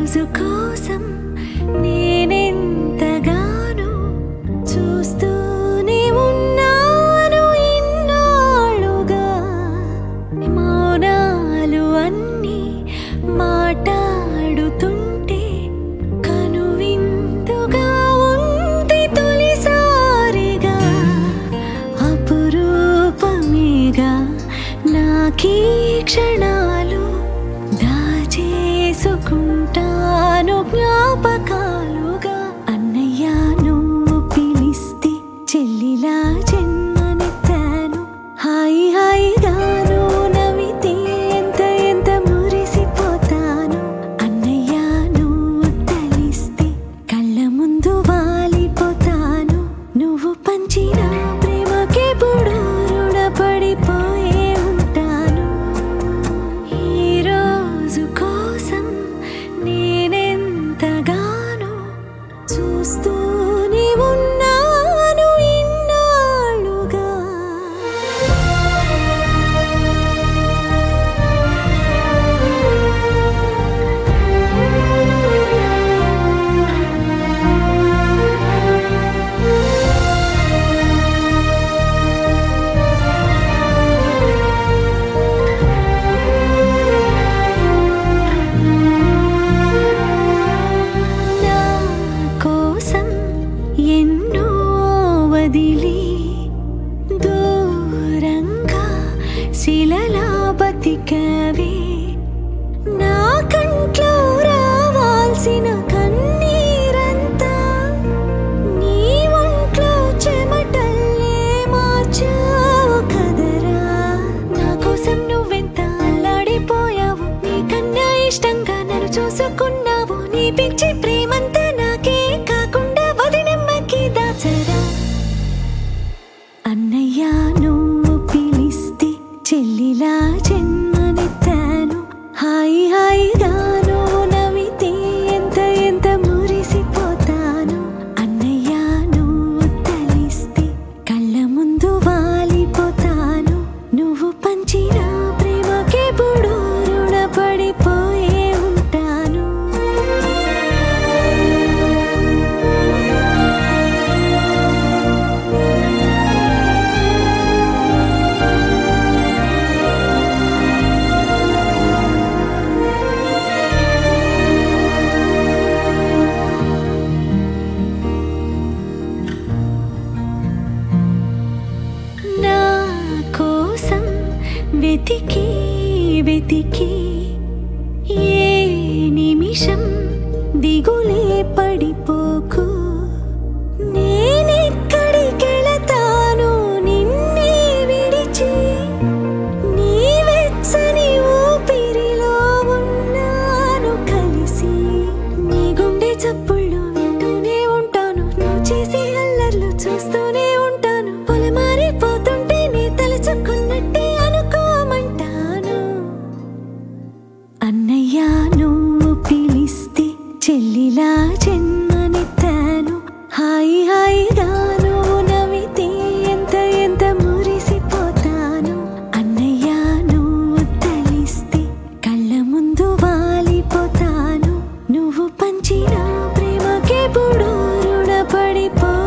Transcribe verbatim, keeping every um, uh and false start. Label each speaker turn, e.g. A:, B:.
A: రోజు కోసం నేనెంతగానో చూస్తూనే ఉన్నాను ఇన్నాళ్ళుగా. మౌనాలు అన్నీ మాట్లాడుతుంటే కనువిందుగా ఉంది తొలిసారిగా. అపురూపమేగా నాకీ క్షణాలు, దాచేసుకుంటాను జ్ఞాపకాలుగా. అన్నయ్య నువ్వు పిలిస్తే చెల్లిలా జన్మనెత్తాను. హాయి హాయిగాను నవ్వితే ఎంత ఎంత మురిసిపోతాను. అన్నయ్య నువ్వు తలిస్తే కళ్ళ ముందు వాలిపోతాను. నువ్వు పంచిన ప్రేమకెప్పుడు రుణపడిపోయే ఉంటాను. ఈ రోజు కోసం నేనెంతగానో చూస్తూనే ఉన్నాను ఇన్నాళ్ళుగా. నా కోసం ఎన్నో వదిలి దూరంగా శిలలా బతికావే. నా కంట్లో రావాల్సిన కన్నీరంతా నీ ఒంట్లో చెమటల్లే మార్చావు కదరా. నా కోసం నువ్వెంత అల్లాడిపోయావు, నీకన్నా ఇష్టంగా నన్ను చూసుకున్నావు. నీ పిచ్చి ప్రేమంతా నాకే కాకుండా వదినమ్మకి దాచరా. అన్నయ్య నువ్వు పిలిస్తే చెల్లిలా జన్మనెత్తాను. హాయి హాయిగాను నవ్వితే ఎంత ఎంత మురిసిపోతాను. అన్నయ్య నువ్వు తలిస్తే కళ్ళ ముందు వాలిపోతాను. నువ్వు పంచిన ప్రేమకెప్పుడు రుణపడిపోయే ఉంటాను. నా కోసం వెతికి వెతికి ఏ నిమిషం దిగులే పడిపోకు. నేనెక్కడికెళతాను నిన్నే విడిచి, నీ వెచ్చని ఊపిరిలో ఉన్నాను కలిసి. నీ గుండె చప్పుళ్ళు వింటూనే ఉంటాను, నువ్వు చేసే అల్లర్లు చూస్తూనే ఉంటాను. పొలమారిపోతుంటే నీ తలుచుకున్నట్టే అనుకోమంటాను. అన్నయ్య నువ్వు పిలిస్తే చెల్లిలా జన్మనెత్తాను. హాయి హాయిగాను నవ్వితే ఎంత ఎంత మురిసిపోతాను. అన్నయ్య నువ్వు తలిస్తే కళ్ళ ముందు వాలిపోతాను. నువ్వు పంచిన ప్రేమకెప్పుడు రుణపడిపో